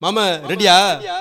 மாமா ரெடியா?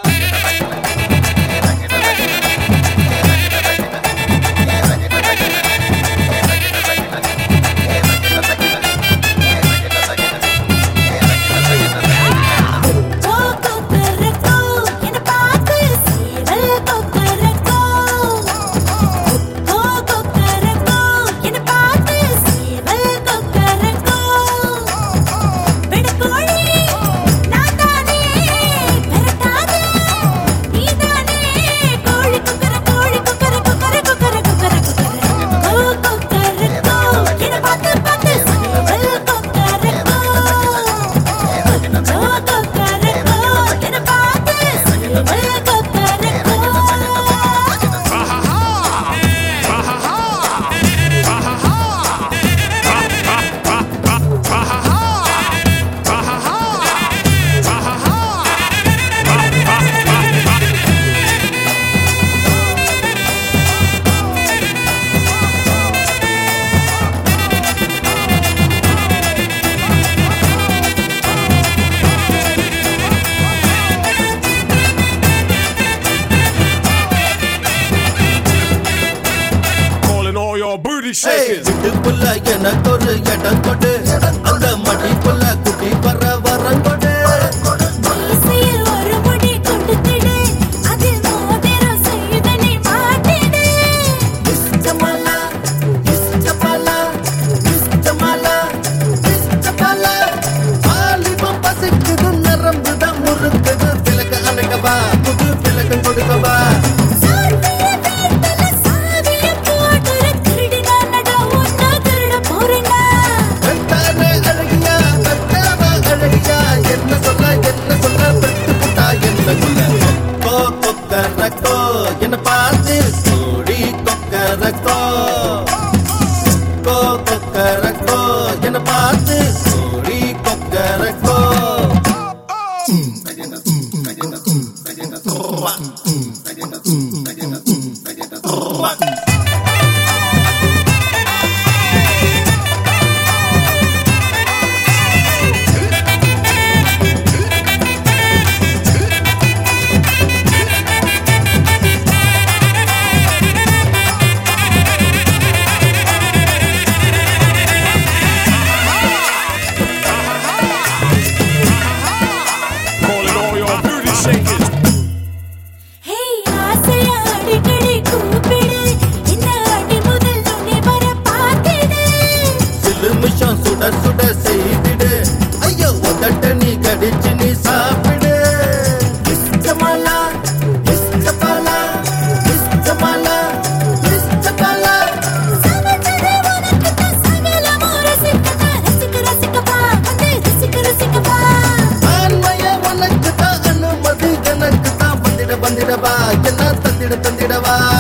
வீட்டுக்குள்ள எனக்கு ஒரு இடம் கொடு, அந்த மடிக்குள்ள குட்டி வர வரம் கொடு. ஒரு முடி கொடுத்துடு, அது மோதிரம் செய்து நீ மாட்டிடு. இஷ்டமலா இஷ்டமலா இஷ்டமலா இஷ்டமலா, வாலிபம் பசிக்குது, நரம்புதான் முறுக்குது. விளக்கு அணைக்கவா, புது விளக்கு கொடுக்கவா. என்ன பார்த்து கூடி கொக்கரக்கோ கொக்கரக்கோ, என்ன பார்த்து கூடி கொக்கரக்கோ. சுட சுட செய்திடு, ஐயோ உதட்ட நீ கடிச்சு நீ சாப்பிடு. இஷ்டமலா இஷ்டமலா இஷ்டமலா இஷ்டமலா, ஆண்மைய உனக்கு தான், அனுமதி எனக்கு தான். வந்திட வந்திடவா, என்ன தந்திட தந்திடவா.